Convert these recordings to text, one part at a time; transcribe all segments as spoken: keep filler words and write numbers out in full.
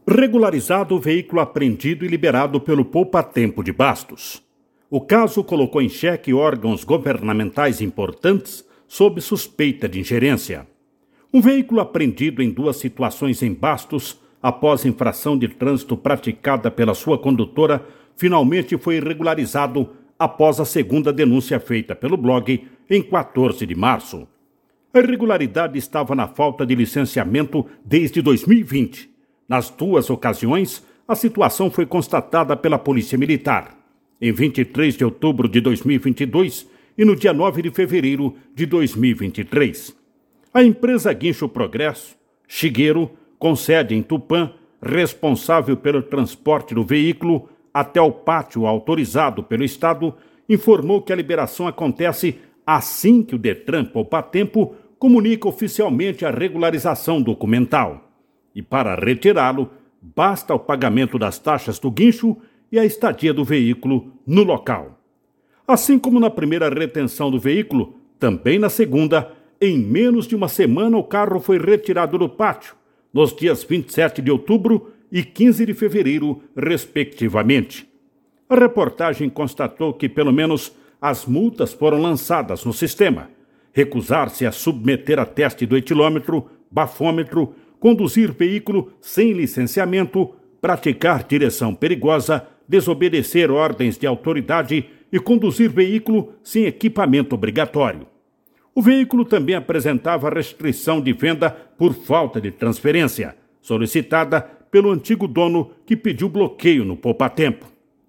Regularizado o veículo apreendido e liberado pelo Poupatempo de Bastos. O caso colocou em xeque órgãos governamentais importantes sob suspeita de ingerência. Um veículo apreendido em duas situações em Bastos, após infração de trânsito praticada pela sua condutora, finalmente foi regularizado após a segunda denúncia feita pelo blog em quatorze de março. A irregularidade estava na falta de licenciamento desde dois mil e vinte. Nas duas ocasiões, a situação foi constatada pela Polícia Militar, em vinte e três de outubro de dois mil e vinte e dois e no dia nove de fevereiro de dois mil e vinte e três. A empresa Guincho Progresso, Shigeru, com sede em Tupã, responsável pelo transporte do veículo até o pátio autorizado pelo Estado, informou que a liberação acontece assim que o Detran Poupatempo comunica oficialmente a regularização documental. E para retirá-lo, basta o pagamento das taxas do guincho e a estadia do veículo no local. Assim como na primeira retenção do veículo, também na segunda, em menos de uma semana o carro foi retirado do pátio, nos dias vinte e sete de outubro e quinze de fevereiro, respectivamente. A reportagem constatou que pelo menos as multas foram lançadas no sistema: recusar-se a submeter a teste do etilômetro, bafômetro, conduzir veículo sem licenciamento, praticar direção perigosa, desobedecer ordens de autoridade e conduzir veículo sem equipamento obrigatório. O veículo também apresentava restrição de venda por falta de transferência, solicitada pelo antigo dono que pediu bloqueio no Poupatempo.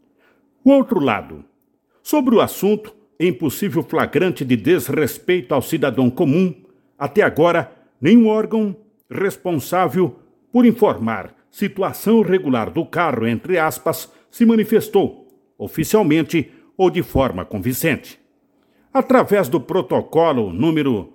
O outro lado. Sobre o assunto, em possível flagrante de desrespeito ao cidadão comum, até agora, nenhum órgão responsável por informar situação irregular do carro, entre aspas, se manifestou, oficialmente ou de forma convincente. Através do protocolo número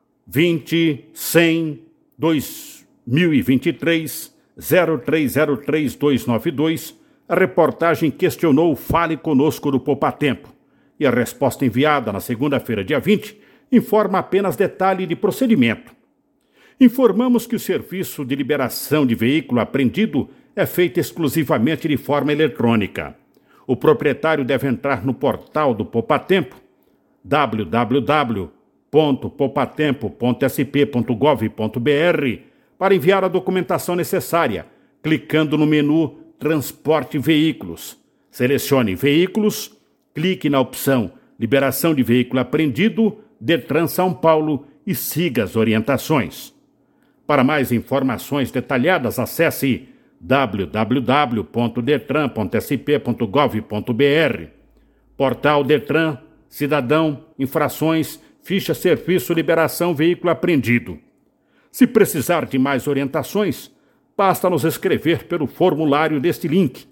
vinte, cem, dois mil e vinte e três, zero três zero três dois nove dois, a reportagem questionou o Fale Conosco do Poupatempo, e a resposta enviada na segunda-feira, dia vinte, informa apenas detalhe de procedimento. Informamos que o serviço de liberação de veículo apreendido é feito exclusivamente de forma eletrônica. O proprietário deve entrar no portal do Poupatempo, w w w ponto poupatempo ponto s p ponto gov ponto b r, para enviar a documentação necessária, clicando no menu Transporte Veículos. Selecione Veículos, clique na opção Liberação de Veículo Apreendido, Detran São Paulo e siga as orientações. Para mais informações detalhadas, acesse w w w ponto detran ponto s p ponto gov ponto b r. Portal Detran, Cidadão, Infrações, Ficha Serviço Liberação Veículo Apreendido. Se precisar de mais orientações, basta nos escrever pelo formulário deste link: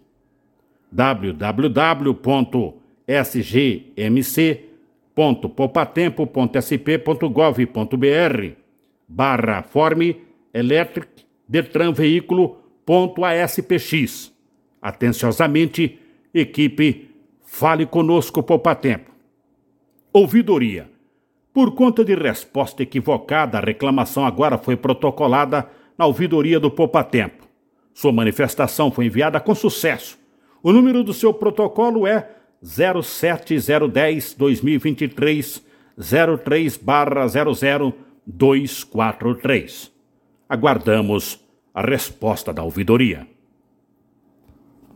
w w w ponto s g m c ponto poupatempo ponto s p ponto gov ponto b r barra form electric detran veículo ponto a s p x. Atenciosamente, equipe Fale Conosco Poupatempo. Ouvidoria. Por conta de resposta equivocada, a reclamação agora foi protocolada na ouvidoria do Poupatempo. Sua manifestação foi enviada com sucesso. O número do seu protocolo é zero sete zero um zero dois mil e vinte e três zero três barra zero zero dois quatro três. Aguardamos a resposta da ouvidoria.